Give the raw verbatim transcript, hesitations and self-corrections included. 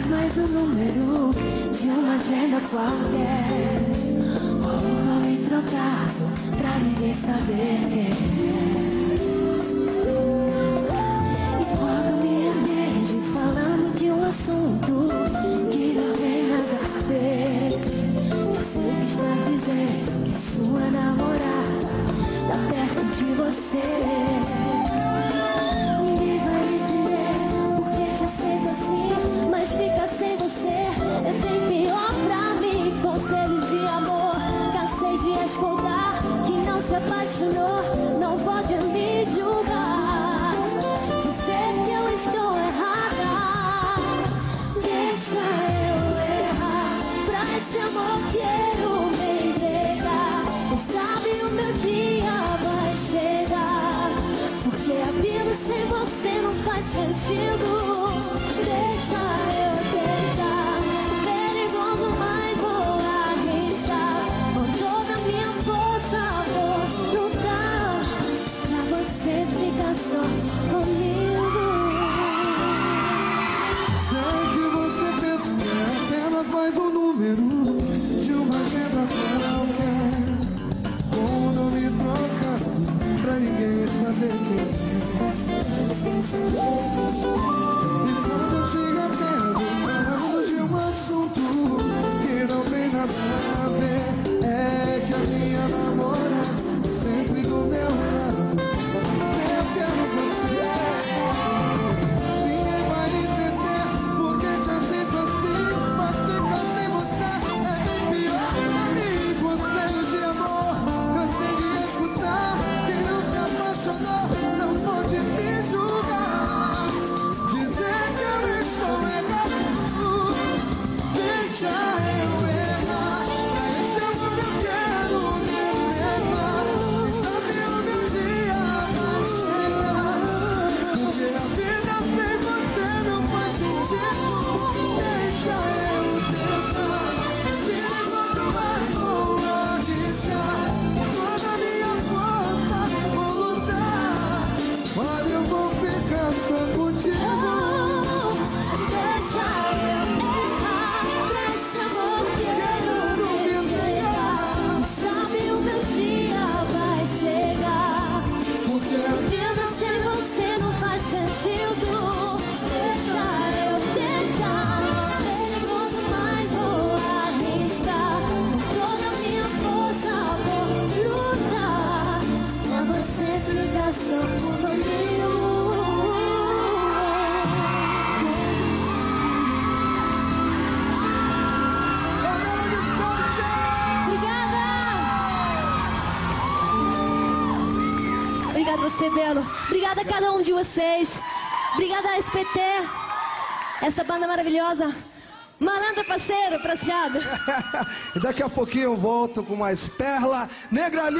mais um número de uma agenda qualquer, ou um nome trocado pra ninguém saber quem é. E quando me atende falando de um assunto que não tem nada a ver, já sei que está dizendo que a sua namorada tá perto de você. Mas fica sem você é bem pior pra mim. Conselhos de amor, cansei de escutar. Que não se apaixonou, não pode me julgar, dizer que eu estou errada. Deixa eu errar, pra esse amor quero me entregar. Quem sabe o meu dia vai chegar, porque a vida sem você não faz sentido. Deixa eu tentar, perigoso, mas vou arriscar. Com toda a minha força vou lutar pra você ficar só comigo. Sei que você pensa que é apenas mais um número de uma agenda qualquer, com o nome trocado pra ninguém saber quem é. Assunto que não tem nada a ver, é que a minha namorada sempre do meu lado. Eu quero você, ninguém vai entender porque te aceito assim, mas ficar sem você é bem pior pra mim. Conselhos de amor, cansei de escutar. Quem não se apaixonou não pode me julgar, dizer que eu estou errado. Deixa eu errar, pra esse amor eu quero me entregar. Quem sabe o meu dia vai chegar, porque a vida sem você não faz sentido. Deixa eu tentar, perigoso, mas vou arriscar. Com toda a minha força vou lutar, olha, eu vou ficar só contigo. Obrigada a você, Belo. Obrigada a cada um de vocês. Obrigada a S P T, essa banda maravilhosa. Malandro parceiro, prateado. E daqui a pouquinho eu volto com mais Perla Negra.